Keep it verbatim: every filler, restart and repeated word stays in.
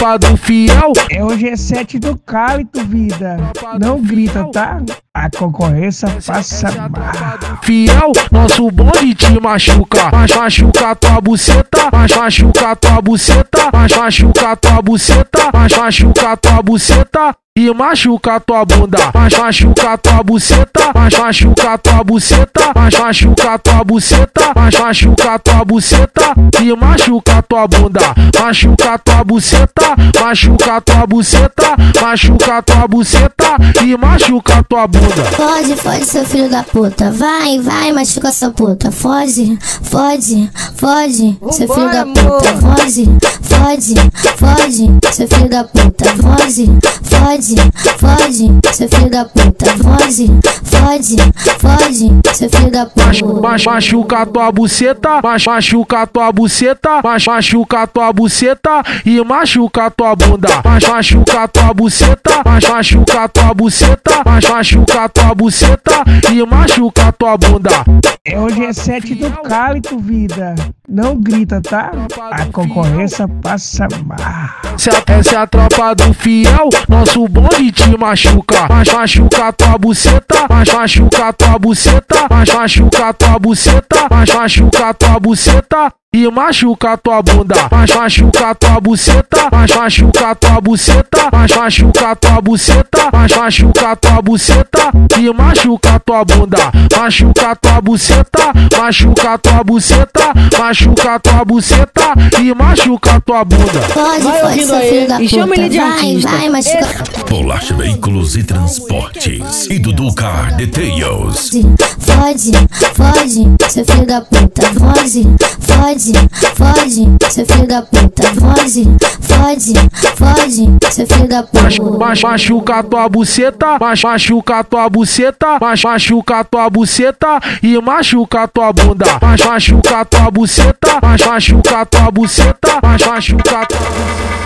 tropa do fiel. É o G sete do Cálito, vida. Não grita, tá? A concorrência passa mal. Fiel, nosso bonde te machuca. Mas machuca tua buceta. Mas machuca tua buceta. Mas machuca tua buceta. Mas machuca tua buceta. E machuca tua bunda, mas machuca tua buceta, mas machuca tua buceta, mas machuca tua buceta, mas machuca tua buceta. E machuca tua bunda, machuca tua buceta, machuca tua buceta, machuca tua buceta. E machuca tua bunda. Fode, fode, seu filho da puta. Vai, vai, machuca essa puta. Fode, fode, fode, seu filho da puta. Fode, fode, fode, seu filho da puta. Fode, fode. Fode, seu filho da puta, fode, fode, fode, seu filho da puta. Mas machuca tua buceta, mas machuca tua buceta, mas machuca tua buceta. E machuca tua bunda, mas machuca tua buceta, mas machuca tua buceta, mas machuca tua buceta. E machuca tua bunda. É o G sete do Cálito, vida. Não grita, tá? A concorrência passa mal. Essa é a tropa do fiel, nosso bonde te machuca. Mas machuca tua buceta, mas machuca tua buceta, mas machuca tua buceta, mas machuca tua buceta. E machuca tua bunda, mas machuca tua buceta, mas machuca tua buceta, mas machuca tua buceta, mas machuca tua buceta. E machuca tua bunda, machuca tua buceta, machuca tua buceta, machuca tua buceta. E machuca tua bunda. Pode, pode, seu filho da puta. Chama ele de artista. Vai, vai, machuca. Bolacha Veículos e Transportes e Dudu Car Details. Fode, fode, seu filho da puta. Fode, fode, fode, seu filho da puta. Fode, fode, fode, seu filho da puta. Mas machuca tua buceta, mas machuca tua buceta, mas machuca tua buceta. E machuca tua bunda, mas machuca tua buceta, mas machuca tua buceta, mas machuca tua buceta.